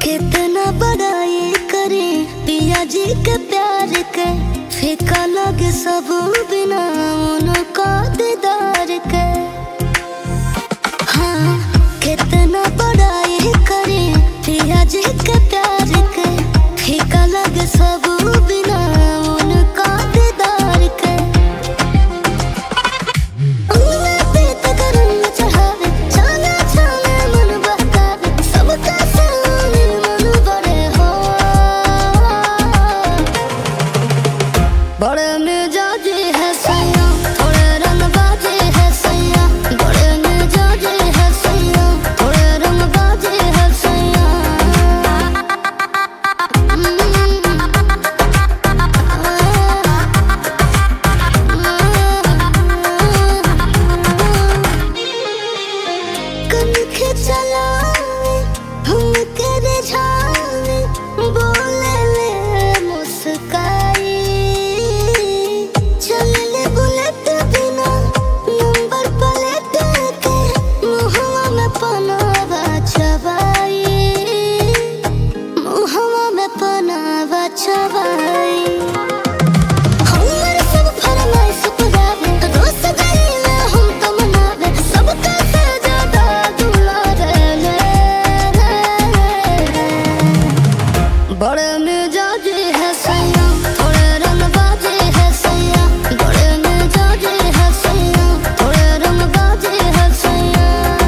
कितना बड़ाई करे पिया जी के प्यार के, फीका लगे सब बिना उनका दीदार के। हाँ, कितना बड़ाई करे पिया जी के प्यार के, फीका लगे सब बिना उनका दीदार के। उंगली पे तकरन चढ़ावे, छाने छाने मन बहकावे, सबका सामने मन बड़े हो। बड़े मिजाजी है सैया, थोड़े रंगबाजी है सैया, बड़े मिजाजी है सैया, थोड़े रंगबाजी है सैया। कनखे चलावे हमके रिझावे, बोले ले मुस्काई, चले बुलेट बिना नंबर प्लेट के, मुहवा में पनावा चबाई, मुहवा में पनावा चबाई। हमर सब फरमाइश पुरावे, रोज गईले हम तो मनावे, सबका से ज्यादा दुलारे ले। बड़े मिजाजी है सैया, थोड़े रंगबाजी है सैया, बड़े मिजाजी है सैया, थोड़े रंगबाजी है सैया।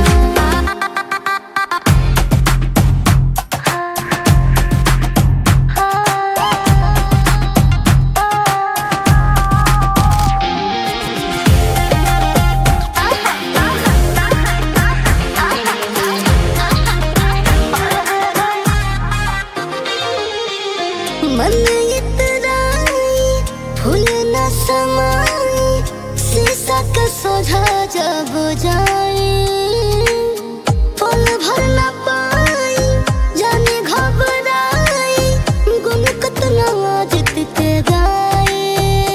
मन इतराई फूल न समाई, शीशा के सोझा जब जाई, पल भर न पाई जाने घबराई, गुन कितना जित के गाई,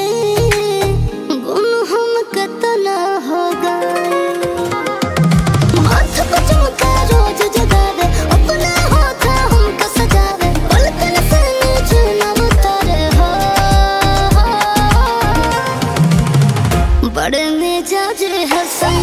गुन हम कितना हो गए। हाथ को चमका रोज जगावे, अपना हाथ हमको सजावे, पलकन से नीचे न उतारे हो। बड़े मिजाज है सैया।